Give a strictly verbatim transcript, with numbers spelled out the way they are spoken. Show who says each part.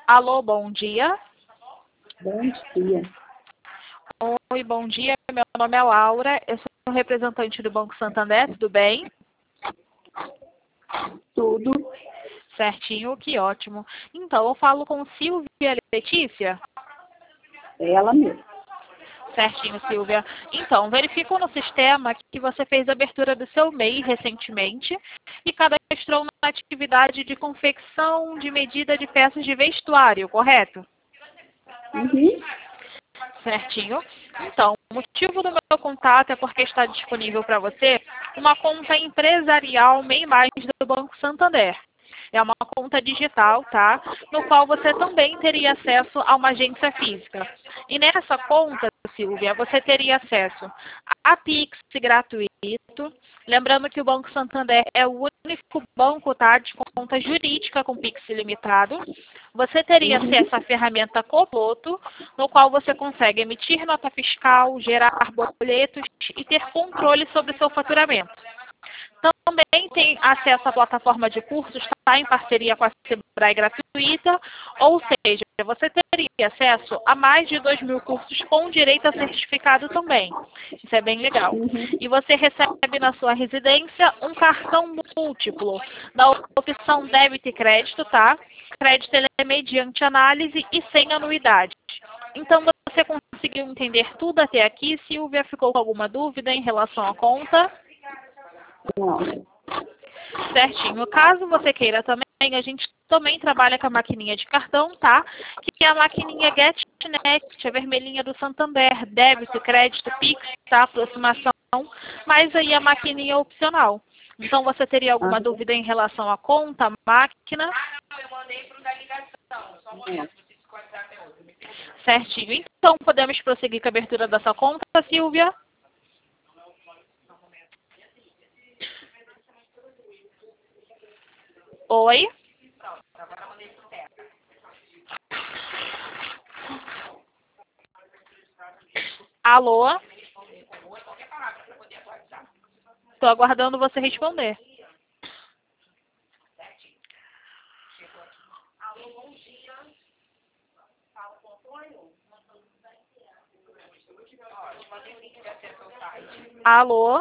Speaker 1: Alô, bom dia.
Speaker 2: Bom dia.
Speaker 1: Oi, bom dia. Meu nome é Laura. Eu sou representante do Banco Santander. Tudo bem?
Speaker 2: Tudo.
Speaker 1: Certinho, que ótimo. Então, eu falo com Silvia Letícia.
Speaker 2: É ela mesma.
Speaker 1: Certinho, Silvia. Então, verifico no sistema que você fez a abertura do seu M E I recentemente e cadastrou na atividade de confecção de medida de peças de vestuário, correto?
Speaker 2: Uhum.
Speaker 1: Certinho. Então, o motivo do meu contato é porque está disponível para você uma conta empresarial M E I Mais do Banco Santander. É uma conta digital, tá? No qual você também teria acesso a uma agência física. E nessa conta, Silvia, você teria acesso a Pix gratuito. Lembrando que o Banco Santander é o único banco, tá, de conta jurídica com Pix ilimitado. Você teria
Speaker 2: Uhum.
Speaker 1: acesso à ferramenta Coboto, no qual você consegue emitir nota fiscal, gerar boletos e ter controle sobre o seu faturamento. Também tem acesso à plataforma de cursos, está em parceria com a Sebrae gratuita, ou seja, você teria acesso a mais de dois mil cursos com direito a certificado também. Isso é bem legal.
Speaker 2: Uhum.
Speaker 1: E você recebe na sua residência um cartão múltiplo, na opção débito e crédito, tá? Crédito ele é mediante análise e sem anuidade. Então, você conseguiu entender tudo até aqui? Silvia, ficou com alguma dúvida em relação à conta?
Speaker 2: Não.
Speaker 1: Certinho. Caso você queira também, a gente também trabalha com a maquininha de cartão, tá? Que é a maquininha GetNext, a vermelhinha do Santander, débito, crédito, Pix, tá? Aproximação, mas aí a maquininha é opcional. Então, você teria
Speaker 2: Ah,
Speaker 1: alguma dúvida em relação à conta, máquina?
Speaker 2: não.
Speaker 1: Certinho. Então, podemos prosseguir com a abertura dessa conta, Silvia? Oi? Alô? Estou aguardando você responder. Alô?